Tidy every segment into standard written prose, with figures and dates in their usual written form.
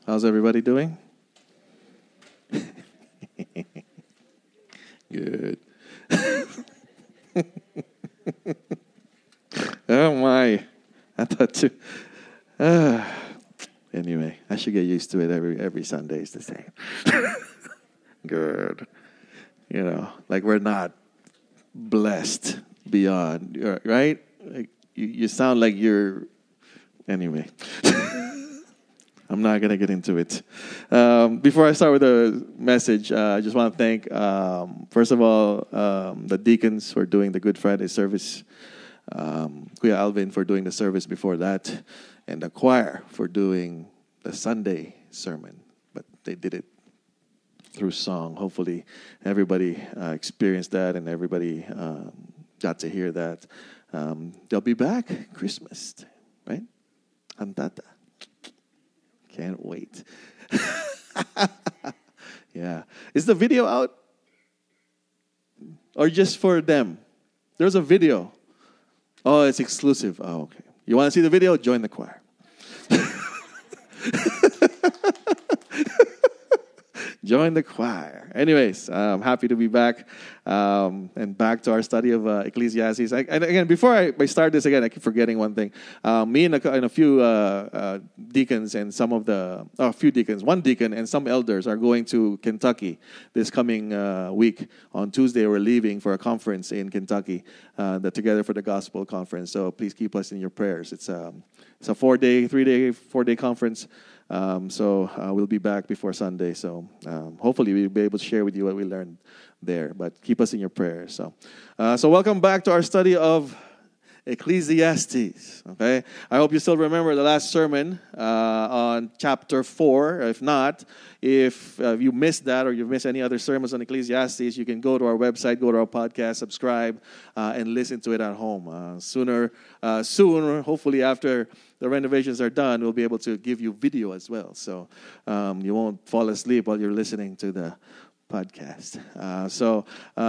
How's everybody doing? Good. Oh my. I thought too. Anyway, I should get used to it every Sunday is the same. Good. Like we're not blessed beyond, right? Like you sound like you're. Anyway. I'm not going to get into it. Before I start with the message, I just want to thank, first of all, the deacons for doing the Good Friday service, Kuya Alvin for doing the service before that, and the choir for doing the Sunday sermon. But they did it through song. Hopefully everybody experienced that and everybody got to hear that. They'll be back Christmas, right? Antata. Can't wait. Yeah. Is the video out? Or just for them? There's a video. Oh, it's exclusive. Oh, okay. You want to see the video? Join the choir. Join the choir. Anyways, I'm happy to be back and back to our study of Ecclesiastes. And again, before I start this again, I keep forgetting one thing. Me and a few deacons and one deacon and some elders are going to Kentucky this coming week. On Tuesday, we're leaving for a conference in Kentucky, the Together for the Gospel conference. So please keep us in your prayers. It's a 4-day conference. So we'll be back before Sunday. So hopefully we'll be able to share with you what we learned there. But keep us in your prayers. So welcome back to our study of Ecclesiastes. Okay, I hope you still remember the last sermon on chapter 4. If not, if you missed that or you've missed any other sermons on Ecclesiastes, you can go to our website, go to our podcast, subscribe, and listen to it at home. Soon, hopefully after the renovations are done, we'll be able to give you video as well. So you won't fall asleep while you're listening to the podcast. So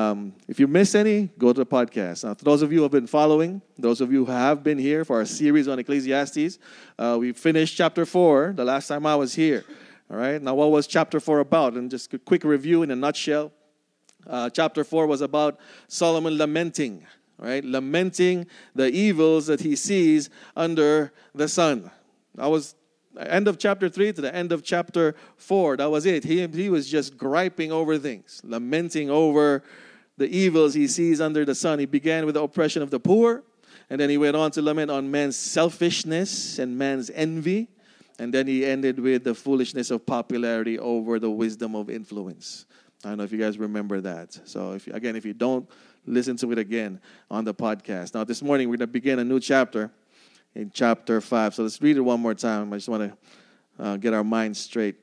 if you miss any, go to the podcast. Now, for those of you who have been following, those of you who have been here for our series on Ecclesiastes, we finished chapter 4 the last time I was here. All right. Now, what was chapter 4 about? And just a quick review in a nutshell. Chapter 4 was about Solomon lamenting. Right, lamenting the evils that he sees under the sun. That was end of chapter 3 to the end of chapter 4. That was it. He was just griping over things, lamenting over the evils he sees under the sun. He began with the oppression of the poor, and then he went on to lament on man's selfishness and man's envy, and then he ended with the foolishness of popularity over the wisdom of influence. I don't know if you guys remember that. So if you don't, listen to it again on the podcast. Now, this morning, we're going to begin a new chapter in chapter 5. So let's read it one more time. I just want to get our minds straight.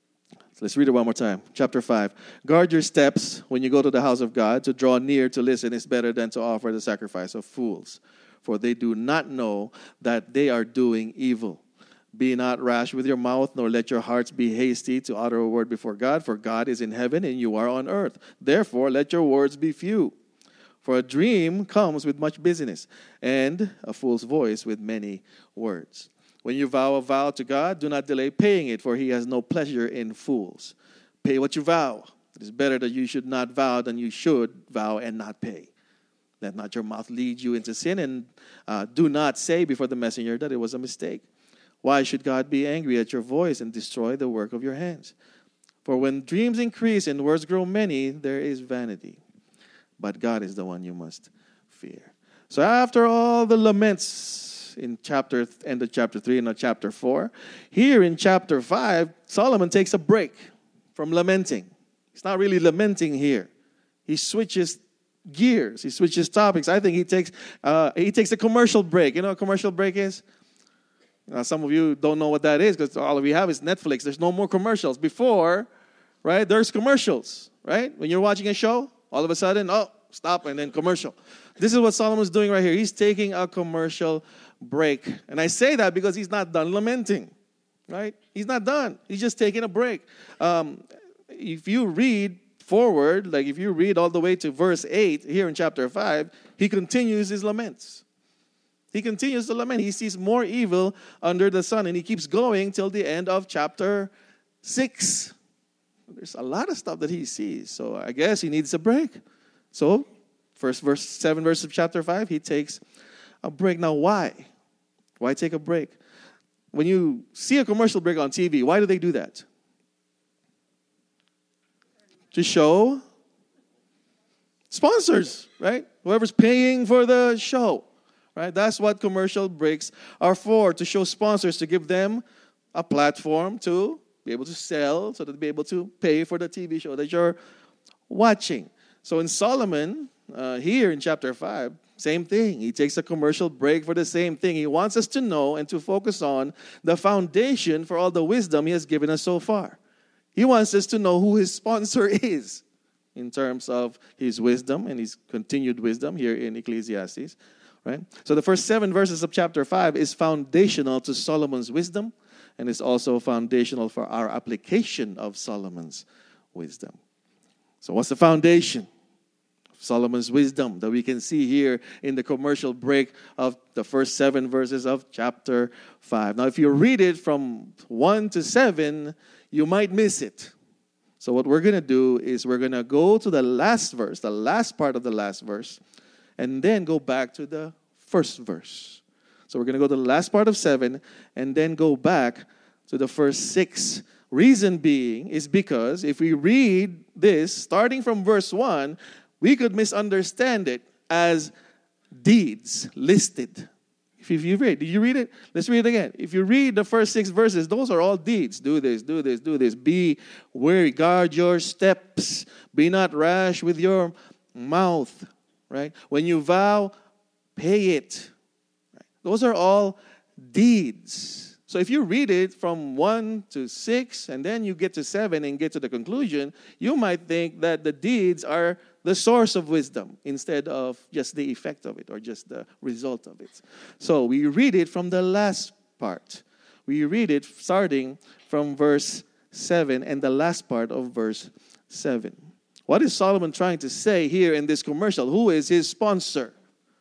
So let's read it one more time. Chapter 5. Guard your steps when you go to the house of God. To draw near to listen is better than to offer the sacrifice of fools, for they do not know that they are doing evil. Be not rash with your mouth, nor let your hearts be hasty to utter a word before God, for God is in heaven and you are on earth. Therefore, let your words be few. For a dream comes with much business, and a fool's voice with many words. When you vow a vow to God, do not delay paying it, for he has no pleasure in fools. Pay what you vow. It is better that you should not vow than you should vow and not pay. Let not your mouth lead you into sin, and do not say before the messenger that it was a mistake. Why should God be angry at your voice and destroy the work of your hands? For when dreams increase and words grow many, there is vanity. But God is the one you must fear. So after all the laments in end of chapter 3 and not chapter 4, here in chapter 5, Solomon takes a break from lamenting. He's not really lamenting here. He switches gears. He switches topics. I think he takes a commercial break. You know what a commercial break is? Some of you don't know what that is because all we have is Netflix. There's no more commercials. Before, right, there's commercials, right? When you're watching a show, all of a sudden, stop, and then commercial. This is what Solomon's doing right here. He's taking a commercial break. And I say that because he's not done lamenting, right? He's not done. He's just taking a break. If you read forward, like if you read all the way to verse 8 here in chapter 5, he continues his laments. He continues to lament. He sees more evil under the sun, and he keeps going till the end of chapter 6. There's a lot of stuff that he sees, so I guess he needs a break. So, first 7 verses of chapter 5, he takes a break. Now, why? Why take a break? When you see a commercial break on TV, why do they do that? To show sponsors, right? Whoever's paying for the show, right? That's what commercial breaks are for, to show sponsors, to give them a platform to be able to sell, so that they'll be able to pay for the TV show that you're watching. So in Solomon, here in chapter 5, same thing. He takes a commercial break for the same thing. He wants us to know and to focus on the foundation for all the wisdom he has given us so far. He wants us to know who his sponsor is in terms of his wisdom and his continued wisdom here in Ecclesiastes. Right? So the first 7 verses of chapter 5 is foundational to Solomon's wisdom, and is also foundational for our application of Solomon's wisdom. So what's the foundation of Solomon's wisdom that we can see here in the commercial break of the first 7 verses of chapter 5? Now, if you read it from 1 to 7, you might miss it. So what we're going to do is we're going to go to the last verse, the last part of the last verse, and then go back to the first verse. So we're going to go to the last part of 7 and then go back to the first 6. Reason being is because if we read this, starting from verse 1, we could misunderstand it as deeds listed. If you read, did you read it? Let's read it again. If you read the first 6 verses, those are all deeds. Do this, do this, do this. Be wary, guard your steps. Be not rash with your mouth. Right? When you vow, pay it. Right? Those are all deeds. So if you read it from 1 to 6, and then you get to 7 and get to the conclusion, you might think that the deeds are the source of wisdom instead of just the effect of it or just the result of it. So we read it from the last part. We read it starting from verse 7 and the last part of verse 7. What is Solomon trying to say here in this commercial? Who is his sponsor?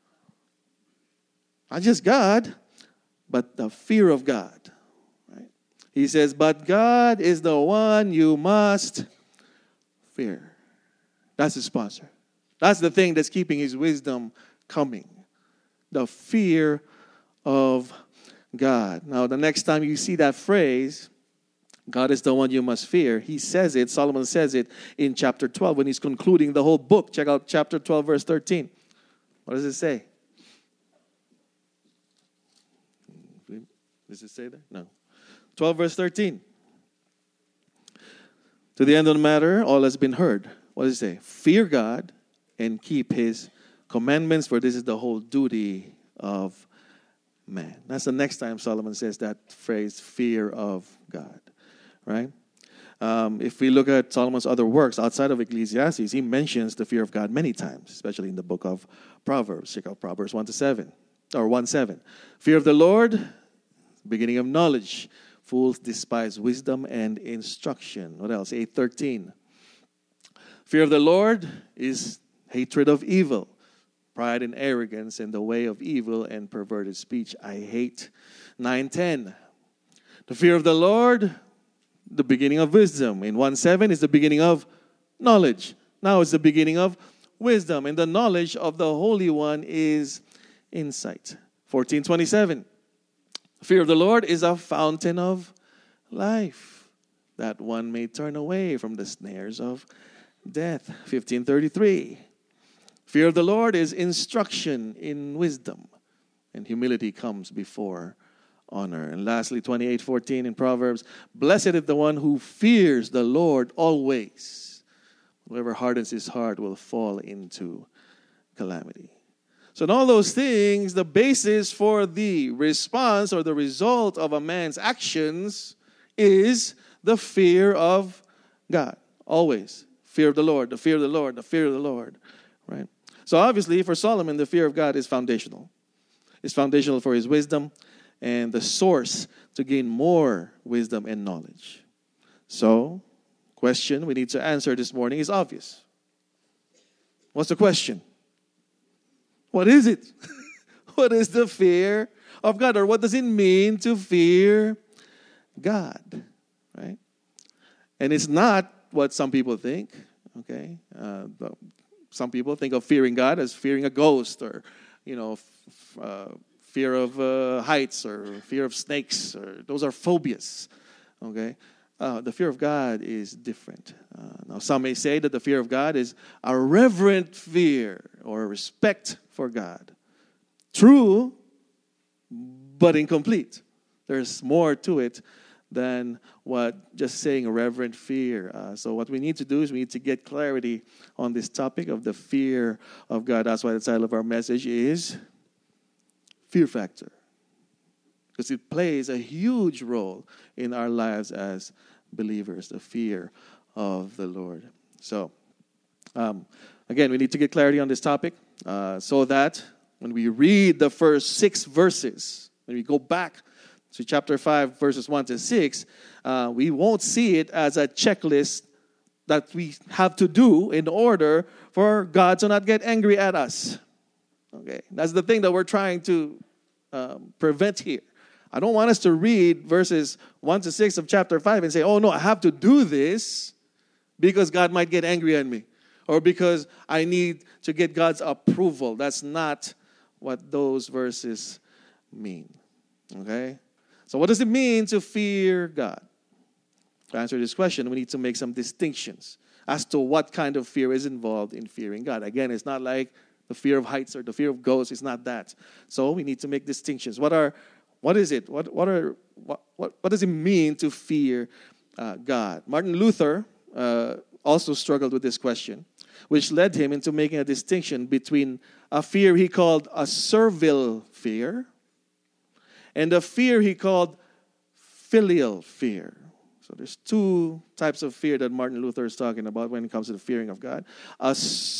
Not just God, but the fear of God. Right? He says, but God is the one you must fear. That's his sponsor. That's the thing that's keeping his wisdom coming. The fear of God. Now, the next time you see that phrase, God is the one you must fear, he says it, Solomon says it in chapter 12 when he's concluding the whole book. Check out chapter 12, verse 13. What does it say? Does it say that? No. 12, verse 13. To the end of the matter, all has been heard. What does it say? Fear God and keep his commandments, for this is the whole duty of man. That's the next time Solomon says that phrase, fear of God. Right? If we look at Solomon's other works outside of Ecclesiastes, he mentions the fear of God many times, especially in the book of Proverbs. Check out Proverbs 1-7, or 1:7. Fear of the Lord, beginning of knowledge. Fools despise wisdom and instruction. What else? 8:13. Fear of the Lord is hatred of evil, pride and arrogance, and the way of evil and perverted speech I hate. 9:10. The fear of the Lord, the beginning of wisdom. In 1:7 is the beginning of knowledge. Now it's the beginning of wisdom. And the knowledge of the Holy One is insight. 14:27. Fear of the Lord is a fountain of life, that one may turn away from the snares of death. 15:33. Fear of the Lord is instruction in wisdom, and humility comes before honor. And lastly, 28:14 in Proverbs, blessed is the one who fears the Lord always. Whoever hardens his heart will fall into calamity. So in all those things, the basis for the response or the result of a man's actions is the fear of God. Always. Fear of the Lord, the fear of the Lord, the fear of the Lord. Right? So obviously, for Solomon, the fear of God is foundational. It's foundational for his wisdom and the source to gain more wisdom and knowledge. So, question we need to answer this morning is obvious. What's the question? What is it? what is the fear of God? Or what does it mean to fear God? Right? And it's not what some people think. Okay? Some people think of fearing God as fearing a ghost, or, fear of heights, or fear of snakes, or those are phobias. Okay? The fear of God is different. Now, some may say that the fear of God is a reverent fear or a respect for God. True, but incomplete. There's more to it than what just saying a reverent fear. So what we need to do is we need to get clarity on this topic of the fear of God. That's why the title of our message is Fear Factor. Because it plays a huge role in our lives as believers, the fear of the Lord. So, again, we need to get clarity on this topic so that when we read the first 6 verses, when we go back to chapter 5, verses 1 to 6, we won't see it as a checklist that we have to do in order for God to not get angry at us. Okay, that's the thing that we're trying to prevent here. I don't want us to read verses 1 to 6 of chapter 5 and say, oh, no, I have to do this because God might get angry at me, or because I need to get God's approval. That's not what those verses mean. Okay? So what does it mean to fear God? To answer this question, we need to make some distinctions as to what kind of fear is involved in fearing God. Again, it's not like the fear of heights or the fear of ghosts. It's not that. So we need to make distinctions. What is it? What does it mean to fear God? Martin Luther also struggled with this question, which led him into making a distinction between a fear he called a servile fear and a fear he called filial fear. So there's 2 types of fear that Martin Luther is talking about when it comes to the fearing of God. A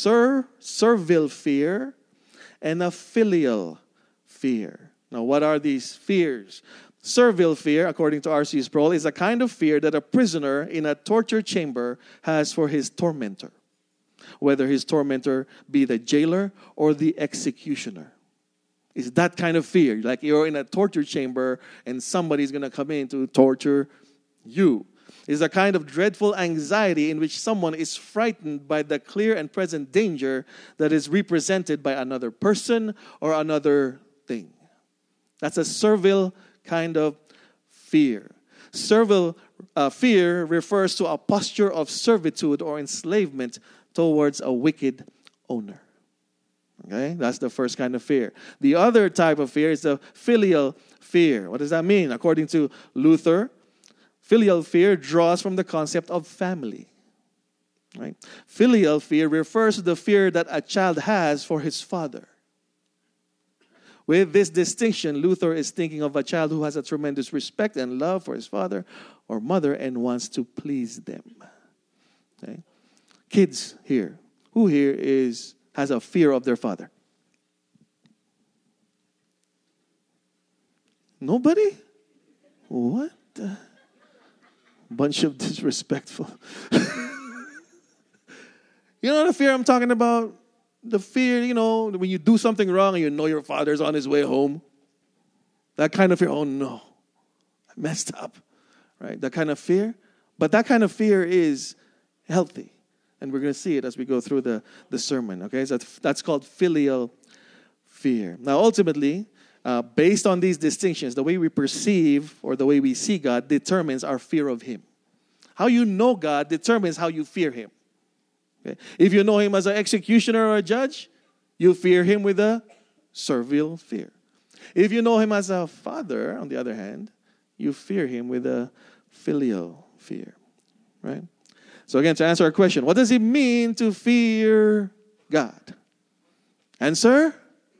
servile fear and a filial fear. Now, what are these fears? Servile fear, according to R.C. Sproul, is a kind of fear that a prisoner in a torture chamber has for his tormentor, whether his tormentor be the jailer or the executioner. It's that kind of fear. Like you're in a torture chamber and somebody's going to come in to torture you. It's a kind of dreadful anxiety in which someone is frightened by the clear and present danger that is represented by another person or another thing. That's a servile kind of fear. Servile fear refers to a posture of servitude or enslavement towards a wicked owner. Okay, that's the first kind of fear. The other type of fear is the filial fear. What does that mean? According to Luther, filial fear draws from the concept of family. Right? Filial fear refers to the fear that a child has for his father. With this distinction, Luther is thinking of a child who has a tremendous respect and love for his father or mother and wants to please them. Okay? Kids here. Who here has a fear of their father? Nobody? What? Bunch of disrespectful. You know the fear I'm talking about? The fear, when you do something wrong and you know your father's on his way home. That kind of fear, oh no, I messed up. Right? That kind of fear. But that kind of fear is healthy. And we're going to see it as we go through the sermon. Okay, so that's called filial fear. Now, ultimately, based on these distinctions, the way we perceive or the way we see God determines our fear of Him. How you know God determines how you fear Him. Okay? If you know Him as an executioner or a judge, you fear Him with a servile fear. If you know Him as a father, on the other hand, you fear Him with a filial fear. Right? So again, to answer our question, what does it mean to fear God? Answer?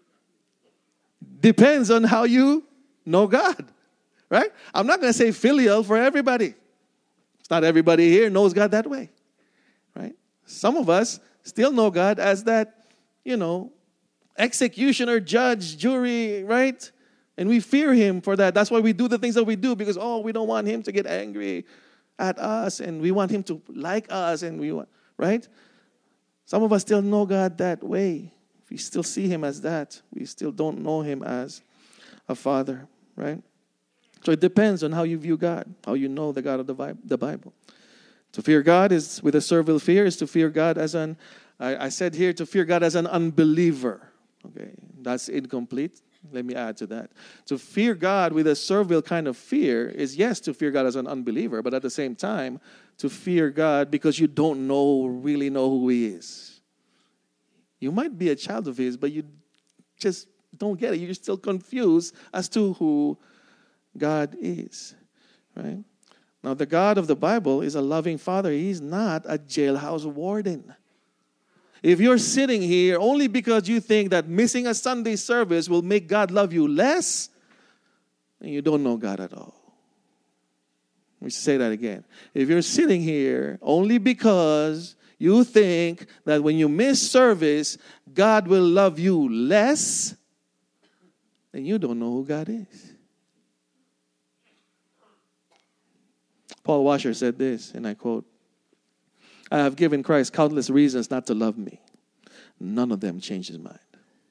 Depends on how you know God. Right? I'm not going to say filial for everybody. It's not everybody here knows God that way. Right? Some of us still know God as that, executioner, judge, jury, right? And we fear Him for that. That's why we do the things that we do because, we don't want Him to get angry at us and we want Him to like us and we want, right? Some of us still know God that way. We still see him as that. We still don't know him as a father, right? So it depends on how you view God, how you know the God of the Bible. To fear God is with a servile fear is to fear God as I said here, to fear God as an unbeliever. Okay, that's incomplete. Let me add to that. To fear God with a servile kind of fear is, yes, to fear God as an unbeliever, but at the same time, to fear God because you don't really know who he is. You might be a child of his, but you just don't get it. You're still confused as to who God is, right? Now, the God of the Bible is a loving father. He's not a jailhouse warden. If you're sitting here only because you think that missing a Sunday service will make God love you less, then you don't know God at all. Let me say that again. If you're sitting here only because you think that when you miss service, God will love you less, then you don't know who God is. Paul Washer said this, and I quote, "I have given Christ countless reasons not to love me. None of them change his mind."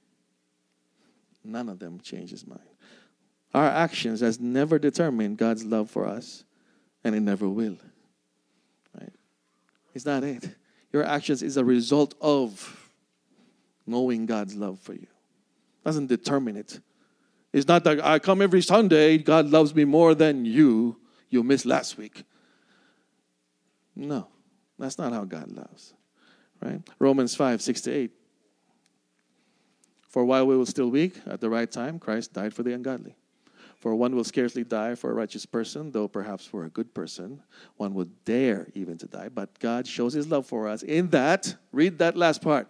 None of them change his mind. Our actions has never determined God's love for us, and it never will. Right? It's not it. Your actions is a result of knowing God's love for you. It doesn't determine it. It's not that I come every Sunday, God loves me more than you missed last week. No, that's not how God loves. Right? Romans 5:6-8. "For while we were still weak, at the right time, Christ died for the ungodly. For one will scarcely die for a righteous person, though perhaps for a good person, one would dare even to die. But God shows his love for us in that," read that last part.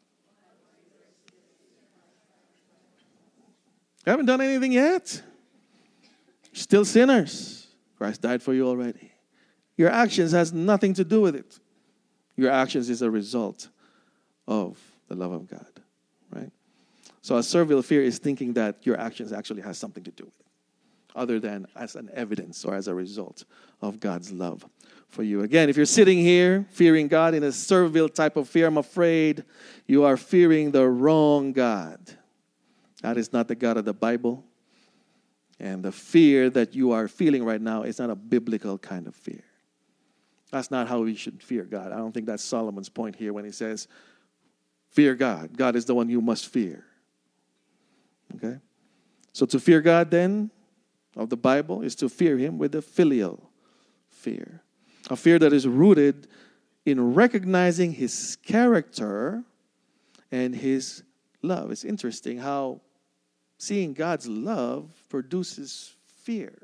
You haven't done anything yet. Still sinners. Christ died for you already. Your actions has nothing to do with it. Your actions is a result of the love of God, right? So a servile fear is thinking that your actions actually has something to do with it, other than as an evidence or as a result of God's love for you. Again, if you're sitting here fearing God in a servile type of fear, I'm afraid you are fearing the wrong God. That is not the God of the Bible. And the fear that you are feeling right now is not a biblical kind of fear. That's not how we should fear God. I don't think that's Solomon's point here when he says, fear God. God is the one you must fear. Okay? So to fear God then, of the Bible, is to fear him with a filial fear. A fear that is rooted in recognizing his character and his love. It's interesting how seeing God's love produces fear.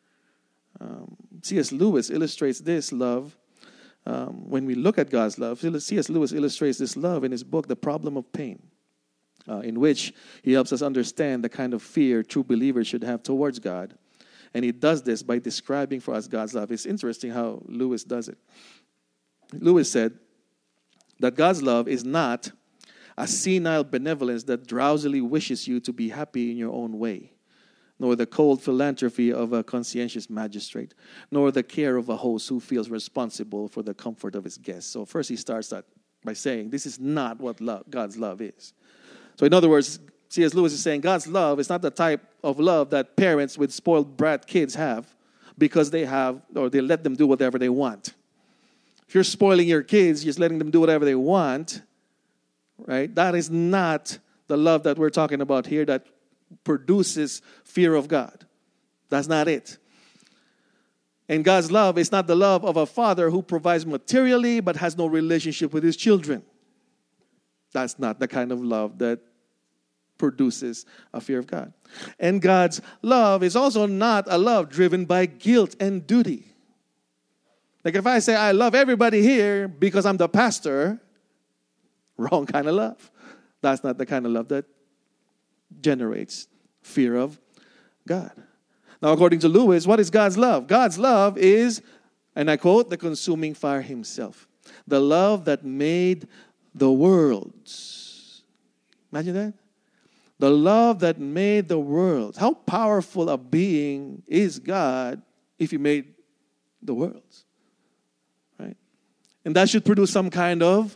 C.S. Lewis illustrates this love. When we look at God's love, C.S. Lewis illustrates this love in his book, The Problem of Pain, in which he helps us understand the kind of fear true believers should have towards God. And he does this by describing for us God's love. It's interesting how Lewis does it. Lewis said that God's love is not a senile benevolence that drowsily wishes you to be happy in your own way, nor the cold philanthropy of a conscientious magistrate, nor the care of a host who feels responsible for the comfort of his guests. So first he starts that by saying this is not what God's love is. So in other words, C.S. Lewis is saying God's love is not the type of love that parents with spoiled brat kids have because they let them do whatever they want. If you're spoiling your kids, just letting them do whatever they want, right? That is not the love that we're talking about here that produces fear of God. That's not it. And God's love is not the love of a father who provides materially but has no relationship with his children. That's not the kind of love that produces a fear of God. And God's love is also not a love driven by guilt and duty. Like if I say I love everybody here because I'm the pastor, wrong kind of love. That's not the kind of love that generates fear of God. Now, according to Lewis, what is God's love? God's love is, and I quote, the consuming fire himself. The love that made the worlds. Imagine that. The love that made the world. How powerful a being is God if he made the worlds? Right? And that should produce some kind of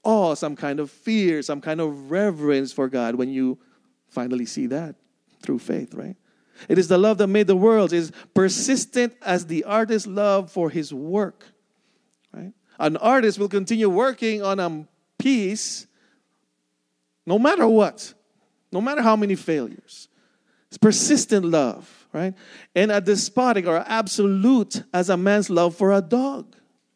awe, some kind of fear, some kind of reverence for God when you finally see that through faith, right? It is the love that made the world. It is persistent as the artist's love for his work, right? An artist will continue working on a piece no matter what, no matter how many failures. It's persistent love, right? And a despotic or absolute as a man's love for a dog.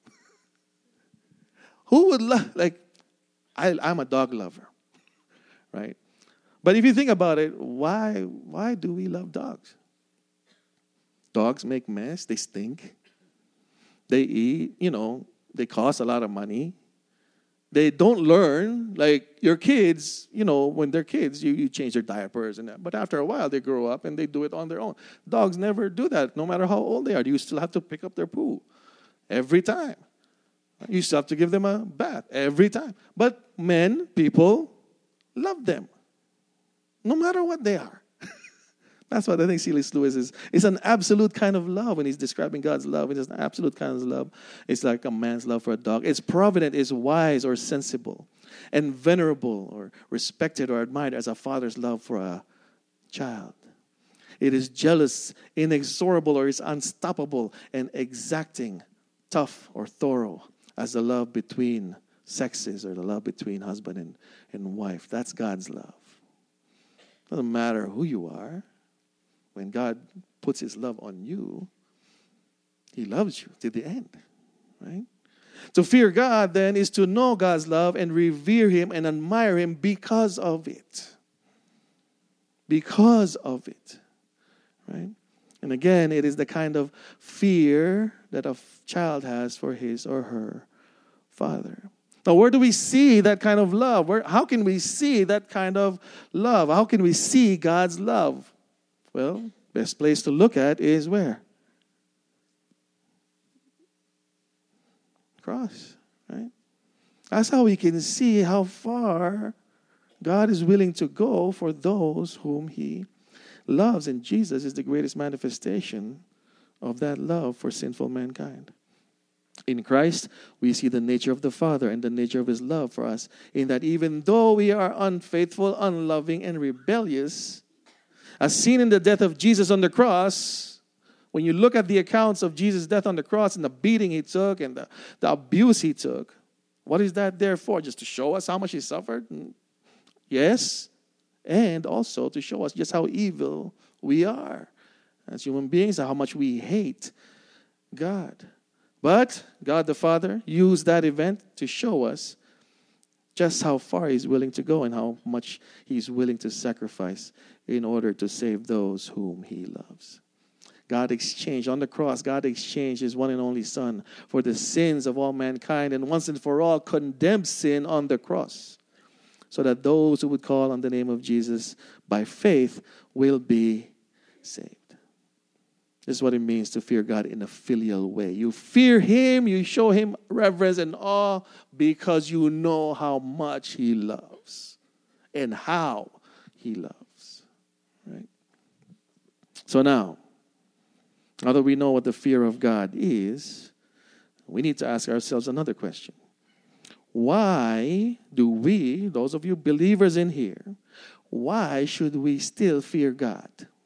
Who would love, I'm a dog lover, right? But if you think about it, why do we love dogs? Dogs make mess, they stink, they eat, they cost a lot of money. They don't learn, like your kids, when they're kids, you change their diapers and that. But after a while, they grow up and they do it on their own. Dogs never do that, no matter how old they are. You still have to pick up their poo every time. You still have to give them a bath every time. But people love them, no matter what they are. That's what I think C.S. Lewis is. It's an absolute kind of love when he's describing God's love. It is an absolute kind of love. It's like a man's love for a dog. It's provident, it's wise or sensible, and venerable or respected or admired as a father's love for a child. It is jealous, inexorable, or is unstoppable, and exacting, tough or thorough as the love between sexes or the love between husband and wife. That's God's love. Doesn't matter who you are. When God puts his love on you, he loves you to the end, right? To fear God, then, is to know God's love and revere him and admire him because of it. Because of it, right? And again, it is the kind of fear that a child has for his or her father. Now, where do we see that kind of love? How can we see that kind of love? How can we see God's love? Well, best place to look at is where? Cross, right? That's how we can see how far God is willing to go for those whom he loves. And Jesus is the greatest manifestation of that love for sinful mankind. In Christ, we see the nature of the Father and the nature of his love for us, in that even though we are unfaithful, unloving, and rebellious, as seen in the death of Jesus on the cross, when you look at the accounts of Jesus' death on the cross and the beating he took and the abuse he took, what is that there for? Just to show us how much he suffered? Yes, and also to show us just how evil we are as human beings, how much we hate God. But God the Father used that event to show us just how far he's willing to go and how much he's willing to sacrifice in order to save those whom he loves. God exchanged on the cross, God exchanged his one and only Son for the sins of all mankind, and once and for all condemned sin on the cross, so that those who would call on the name of Jesus by faith will be saved. This is what it means to fear God in a filial way. You fear him, you show him reverence and awe because you know how much he loves and how he loves. Right? So now that we know what the fear of God is, we need to ask ourselves another question. Why do we, those of you believers in here, why should we still fear God?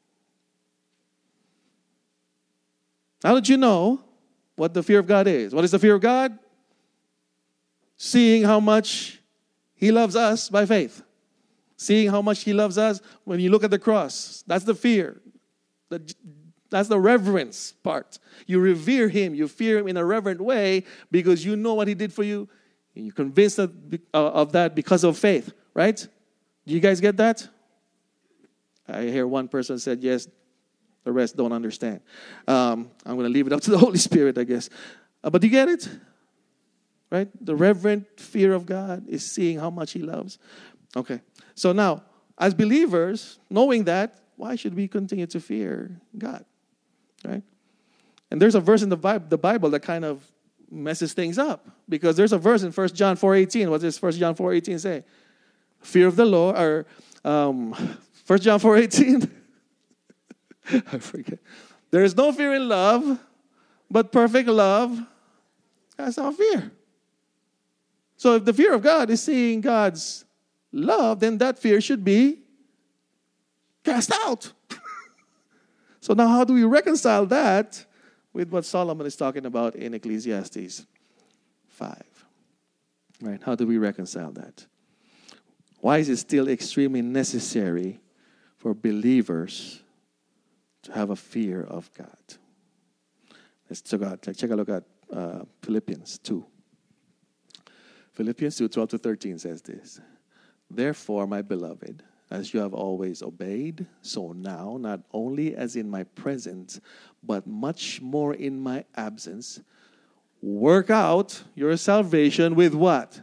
Now that you know what the fear of God is. What is the fear of God? Seeing how much he loves us by faith. Seeing how much he loves us when you look at the cross. That's the fear. That's the reverence part. You revere him. You fear him in a reverent way because you know what he did for you. And you're convinced of that because of faith, right? Do you guys get that? I hear one person said yes. The rest don't understand. I'm going to leave it up to the Holy Spirit, I guess. But do you get it? Right? The reverent fear of God is seeing how much he loves. Okay. So now, as believers, knowing that, why should we continue to fear God? Right? And there's a verse in the Bible that kind of messes things up. Because there's a verse in 1 John 4:18. What does 1 John 4:18 say? Fear of the Lord, or 1 John 4:18. I forget. There is no fear in love, but perfect love has no fear. So if the fear of God is seeing God's love, then that fear should be cast out. So now how do we reconcile that with what Solomon is talking about in Ecclesiastes 5? Right? How do we reconcile that? Why is it still extremely necessary for believers to have a fear of God? Let's check a look at Philippians 2. Philippians 2, 12 to 13 says this. Therefore, my beloved, as you have always obeyed, so now, not only as in my presence, but much more in my absence, work out your salvation with what?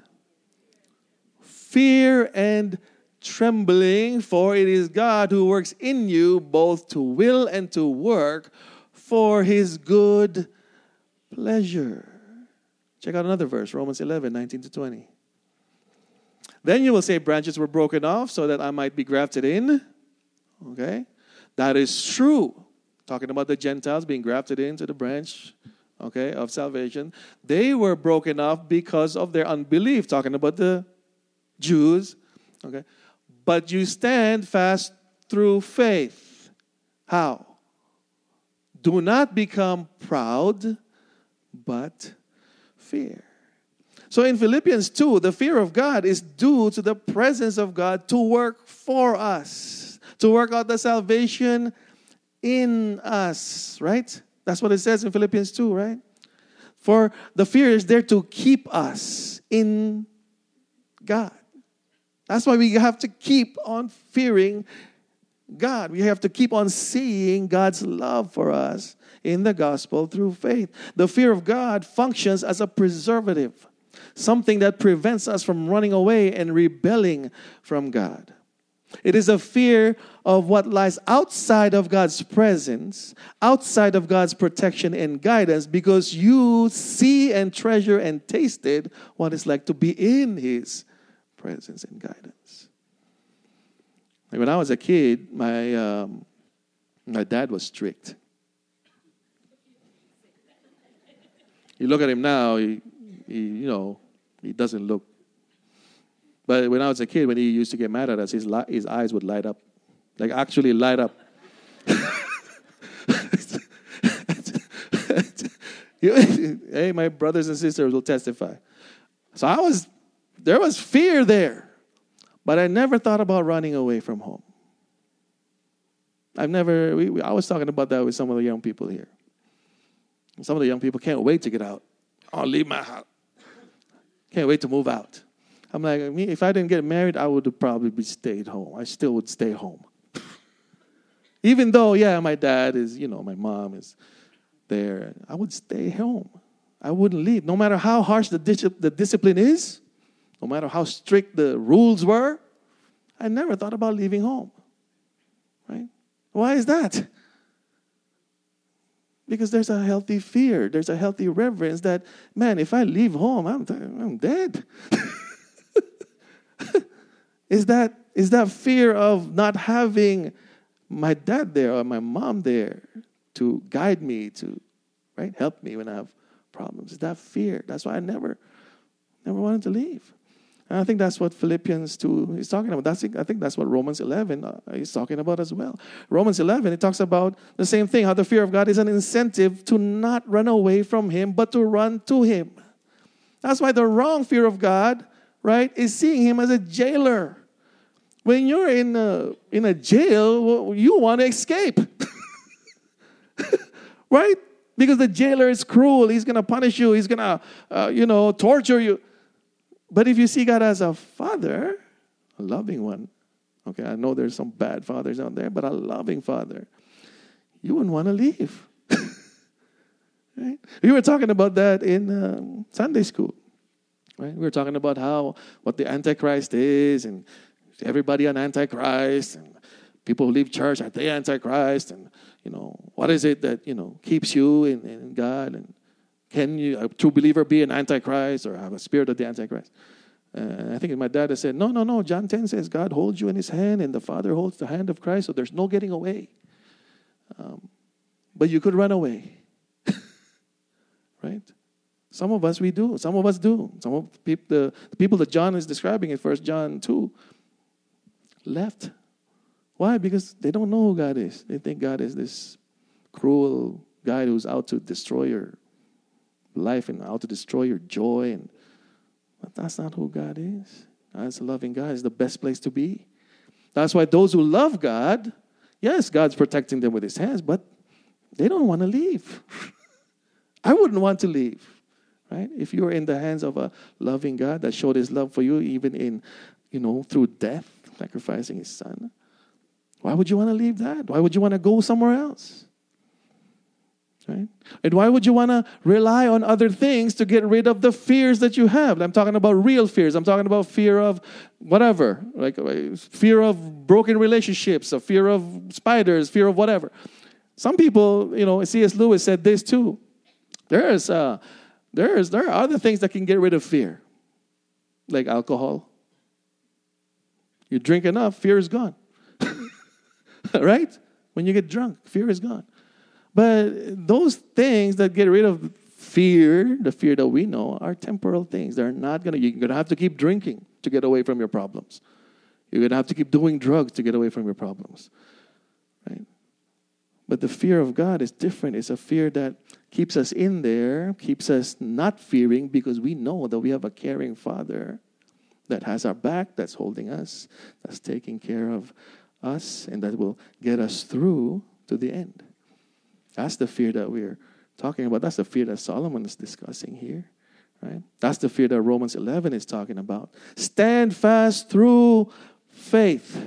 Fear and trembling, for it is God who works in you both to will and to work for his good pleasure. Check out another verse, Romans 11, 19 to 20. Then you will say, branches were broken off so that I might be grafted in. Okay? That is true. Talking about the Gentiles being grafted into the branch, okay, of salvation. They were broken off because of their unbelief. Talking about the Jews. Okay? But you stand fast through faith. How? Do not become proud, but fear. So in Philippians 2, the fear of God is due to the presence of God to work for us, to work out the salvation in us, right? That's what it says in Philippians 2, right? For the fear is there to keep us in God. That's why we have to keep on fearing God. We have to keep on seeing God's love for us in the gospel through faith. The fear of God functions as a preservative, something that prevents us from running away and rebelling from God. It is a fear of what lies outside of God's presence, outside of God's protection and guidance, because you see and treasure and tasted what it's like to be in his presence and guidance. Like when I was a kid, my dad was strict. You look at him now, he doesn't look. But when I was a kid, when he used to get mad at us, his eyes would light up. Like actually light up. Hey, my brothers and sisters will testify. So there was fear there. But I never thought about running away from home. I was talking about that with some of the young people here. Some of the young people can't wait to get out. I'll leave my house. Can't wait to move out. I'm like, if I didn't get married, I would have probably stayed home. I still would stay home. Even though, my dad is, my mom is there. I would stay home. I wouldn't leave. No matter how harsh the discipline is, no matter how strict the rules were, I never thought about leaving home. Right? Why is that? Because there's a healthy fear. There's a healthy reverence that, man, if I leave home, I'm dead. Is that fear of not having my dad there or my mom there to guide me, to help me when I have problems? Is that fear? That's why I never wanted to leave. And I think that's what Philippians 2 is talking about. I think that's what Romans 11 is talking about as well. Romans 11, it talks about the same thing, how the fear of God is an incentive to not run away from him, but to run to him. That's why the wrong fear of God, is seeing him as a jailer. When you're in a jail, you want to escape. Right? Because the jailer is cruel. He's going to punish you. He's going to, torture you. But if you see God as a father, a loving one, okay, I know there's some bad fathers out there, but a loving father, you wouldn't want to leave. Right? We were talking about that in Sunday school. Right? We were talking about what the Antichrist is, and everybody an Antichrist, and people who leave church are they Antichrist, and what is it that keeps you in God, and can you, a true believer, be an Antichrist or have a spirit of the Antichrist? I think my dad has said, no. John 10 says God holds you in his hand and the Father holds the hand of Christ, so there's no getting away. But you could run away. Right? Some of us, we do. Some of us do. Some of the people that John is describing in 1 John 2 left. Why? Because they don't know who God is. They think God is this cruel guy who's out to destroy your life and out to destroy your joy. But that's not who God is. God's a loving God. It's the best place to be. That's why those who love God, yes, God's protecting them with his hands, but they don't want to leave. I wouldn't want to leave, right? If you were in the hands of a loving God that showed his love for you, even in, through death, sacrificing his son, why would you want to leave that? Why would you want to go somewhere else? Right? And why would you want to rely on other things to get rid of the fears that you have? I'm talking about real fears. I'm talking about fear of whatever, like fear of broken relationships, a fear of spiders, fear of whatever. Some people, C.S. Lewis said this too. There are other things that can get rid of fear, like alcohol. You drink enough, fear is gone. Right? When you get drunk, fear is gone. But those things that get rid of fear, the fear that we know, are temporal things. They're not you're going to have to keep drinking to get away from your problems. You're going to have to keep doing drugs to get away from your problems. Right? But the fear of God is different. It's a fear that keeps us in there, keeps us not fearing because we know that we have a caring Father that has our back, that's holding us, that's taking care of us, and that will get us through to the end. That's the fear that we're talking about. That's the fear that Solomon is discussing here, right? That's the fear that Romans 11 is talking about. Stand fast through faith.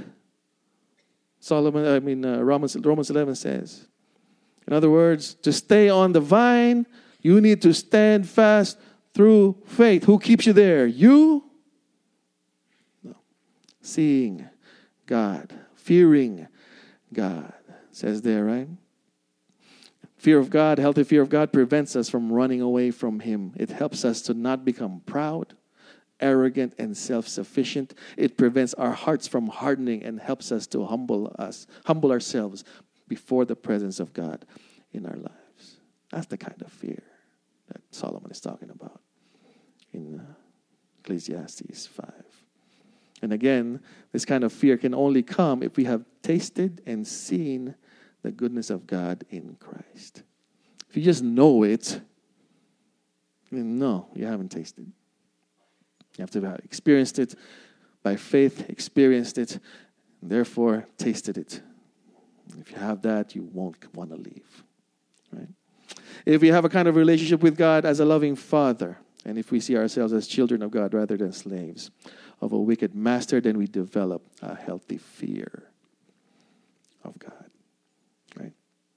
Romans 11 says. In other words, to stay on the vine, you need to stand fast through faith. Who keeps you there? You? No. Seeing God, fearing God. It says there, right? Fear of God, healthy fear of God, prevents us from running away from him. It helps us to not become proud, arrogant, and self-sufficient. It prevents our hearts from hardening and helps us to humble ourselves before the presence of God in our lives. That's the kind of fear that Solomon is talking about in Ecclesiastes 5. And again, this kind of fear can only come if we have tasted and seen the goodness of God in Christ. If you just know it, no, you haven't tasted. You have to have experienced it by faith, experienced it, and therefore tasted it. If you have that, you won't want to leave. Right? If we have a kind of relationship with God as a loving Father, and if we see ourselves as children of God rather than slaves of a wicked master, then we develop a healthy fear of God. Right?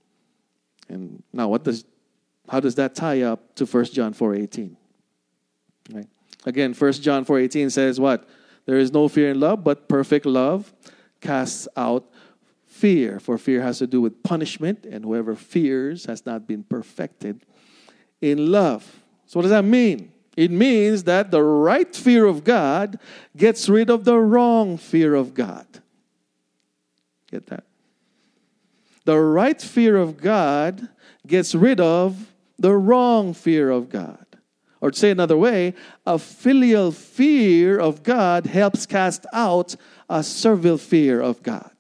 And now, how does that tie up to 1 John 4:18? Right? Again, 1 John 4:18 says what? There is no fear in love, but perfect love casts out fear. For fear has to do with punishment, and whoever fears has not been perfected in love. So what does that mean? It means that the right fear of God gets rid of the wrong fear of God. Get that? The right fear of God gets rid of the wrong fear of God. Or to say another way, a filial fear of God helps cast out a servile fear of God.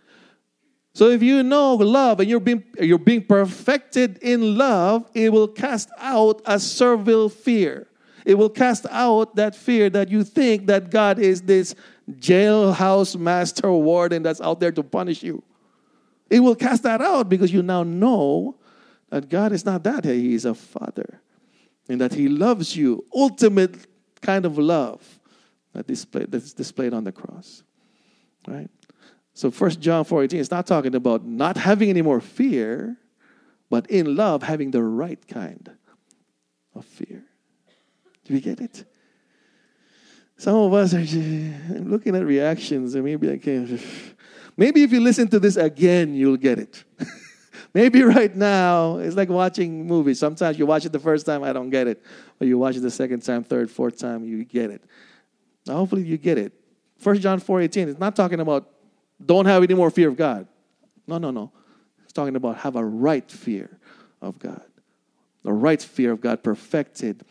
So if you know love and you're being perfected in love, it will cast out a servile fear. It will cast out that fear that you think that God is this jailhouse master warden that's out there to punish you. It will cast that out because you now know that God is not that. He is a Father. And that He loves you. Ultimate kind of love that's displayed on the cross. Right? So 1 John 4:18 is not talking about not having any more fear, but in love having the right kind of fear. Do we get it? Some of us are looking at reactions and maybe maybe if you listen to this again, you'll get it. Maybe right now, it's like watching movies. Sometimes you watch it the first time, I don't get it. Or you watch it the second time, third, fourth time, you get it. Now, hopefully you get it. 1 John 4:18 is not talking about don't have any more fear of God. No. It's talking about have a right fear of God. The right fear of God perfected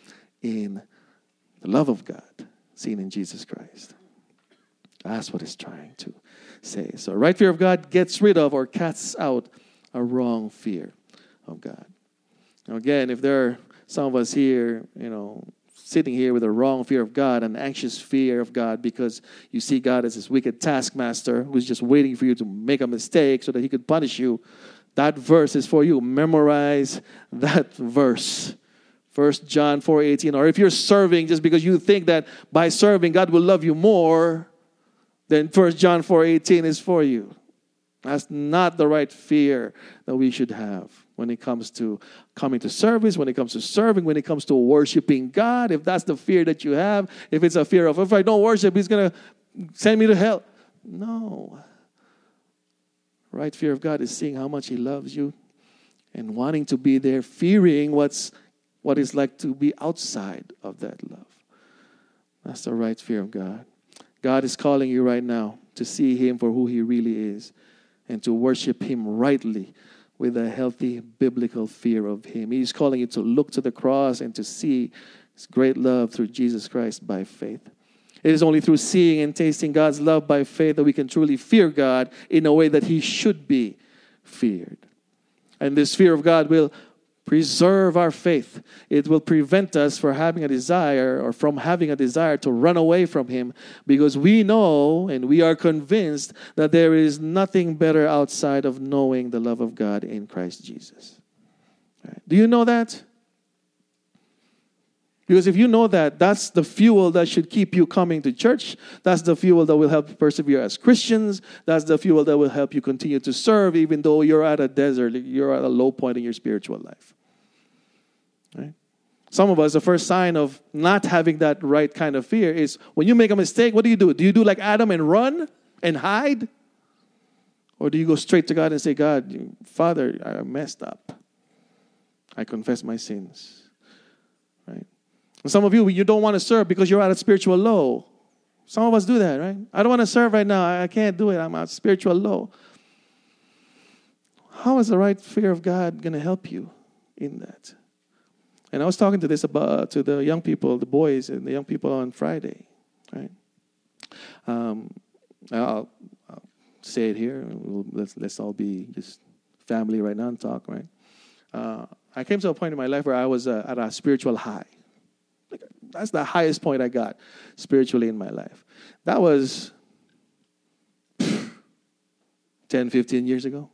in the love of God seen in Jesus Christ. That's what it's trying to say. So right fear of God gets rid of or casts out a wrong fear of God. Now again, if there are some of us here, sitting here with a wrong fear of God, an anxious fear of God because you see God as this wicked taskmaster who's just waiting for you to make a mistake so that he could punish you, that verse is for you. Memorize that verse. 1 John 4:18. Or if you're serving just because you think that by serving God will love you more, then 1 John 4:18 is for you. That's not the right fear that we should have when it comes to coming to service, when it comes to serving, when it comes to worshiping God. If that's the fear that you have, if it's a fear of, if I don't worship, he's going to send me to hell. No. Right fear of God is seeing how much he loves you and wanting to be there, fearing what it's like to be outside of that love. That's the right fear of God. God is calling you right now to see him for who he really is and to worship him rightly with a healthy biblical fear of him. He's calling you to look to the cross and to see his great love through Jesus Christ by faith. It is only through seeing and tasting God's love by faith that we can truly fear God in a way that he should be feared. And this fear of God will preserve our faith. It will prevent us from having a desire to run away from him, because we know and we are convinced that there is nothing better outside of knowing the love of God in Christ Jesus. Right? Do you know that? Because if you know that, that's the fuel that should keep you coming to church. That's the fuel that will help you persevere as Christians. That's the fuel that will help you continue to serve even though you're at a desert, you're at a low point in your spiritual life. Right? Some of us, the first sign of not having that right kind of fear is when you make a mistake, what do? Do you do like Adam and run and hide? Or do you go straight to God and say, God, Father, I messed up. I confess my sins. Right? And some of you don't want to serve because you're at a spiritual low. Some of us do that, right? I don't want to serve right now. I can't do it. I'm at a spiritual low. How is the right fear of God going to help you in that? And I was talking to the young people, the boys and the young people on Friday, right? I'll say it here. Let's all be just family right now and talk, right? I came to a point in my life where I was at a spiritual high. That's the highest point I got spiritually in my life. That was 10, 15 years ago.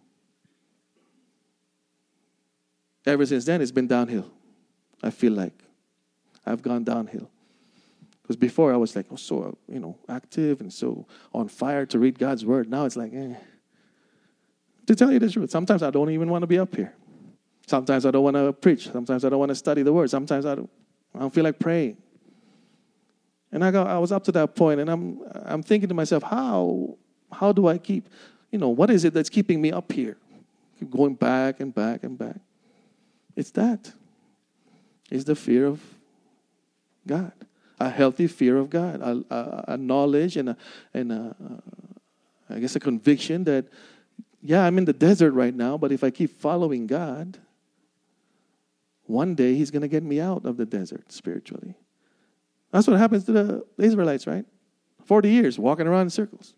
Ever since then, it's been downhill. I feel like I've gone downhill. Because before I was like, so active and so on fire to read God's word. Now it's like, To tell you the truth, sometimes I don't even want to be up here. Sometimes I don't want to preach. Sometimes I don't want to study the word. Sometimes I don't feel like praying. And I was up to that point, and I'm thinking to myself, how do I keep, what is it that's keeping me up here? Keep going back and back and back. It's that. It's the fear of God, a healthy fear of God, a knowledge and I guess a conviction that, I'm in the desert right now, but if I keep following God, one day he's going to get me out of the desert spiritually. That's what happens to the Israelites, right? 40 years walking around in circles.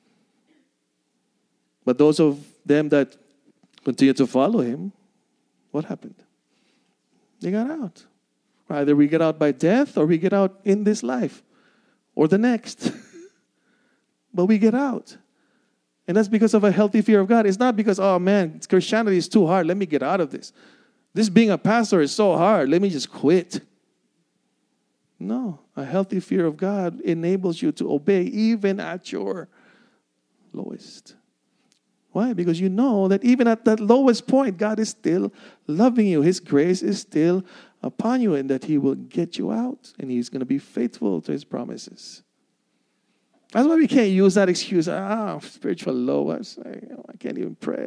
But those of them that continue to follow him, what happened? They got out. Either we get out by death or we get out in this life or the next. But we get out. And that's because of a healthy fear of God. It's not because, Christianity is too hard. Let me get out of this. This being a pastor is so hard. Let me just quit. No, a healthy fear of God enables you to obey even at your lowest. Why? Because you know that even at that lowest point, God is still loving you. His grace is still upon you and that he will get you out and he's going to be faithful to his promises. That's why we can't use that excuse, spiritual low. I can't even pray.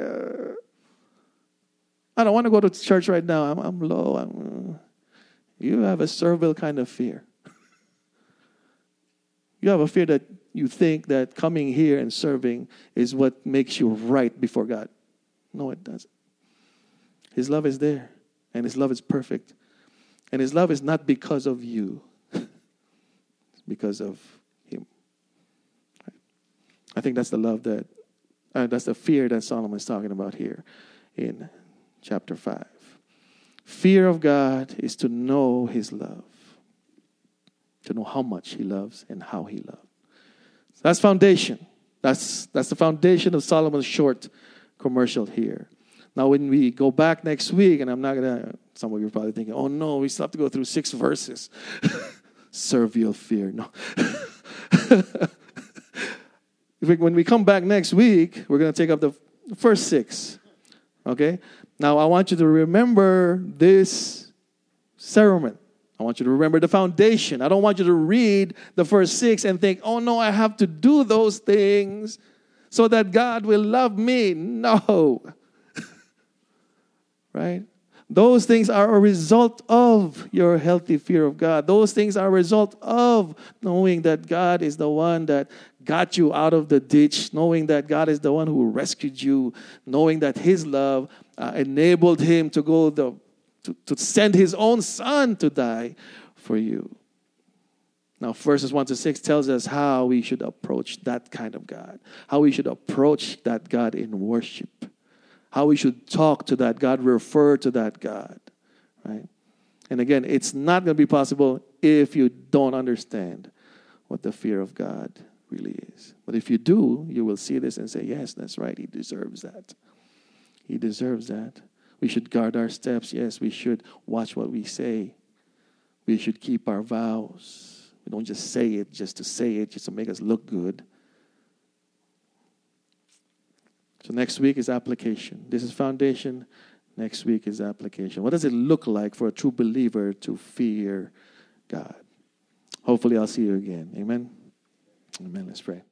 I don't want to go to church right now. I'm low. You have a servile kind of fear. You have a fear that you think that coming here and serving is what makes you right before God. No, it doesn't. His love is there, and his love is perfect. And his love is not because of you. It's because of him. I think that's the love that's the fear that Solomon is talking about here in chapter 5. Fear of God is to know his love. To know how much he loves and how he loves. That's foundation. That's the foundation of Solomon's short commercial here. Now, when we go back next week, and some of you are probably thinking, oh no, we still have to go through 6 verses. Servile fear. No. When we come back next week, we're going to take up the first 6. Okay? Now, I want you to remember this ceremony. I want you to remember the foundation. I don't want you to read the first 6 and think, oh no, I have to do those things so that God will love me. No. Right? Those things are a result of your healthy fear of God. Those things are a result of knowing that God is the one that got you out of the ditch, knowing that God is the one who rescued you, knowing that his love enabled him to go to send his own son to die for you. Now, verses 1-6 tells us how we should approach that kind of God, how we should approach that God in worship, how we should talk to that God, refer to that God, right? And again, it's not going to be possible if you don't understand what the fear of God really is. But if you do, you will see this and say, yes, that's right, he deserves that. He deserves that. We should guard our steps. Yes, we should watch what we say. We should keep our vows. We don't just say it just to say it, just to make us look good. So next week is application. This is foundation. Next week is application. What does it look like for a true believer to fear God? Hopefully I'll see you again. Amen? Amen. Let's pray.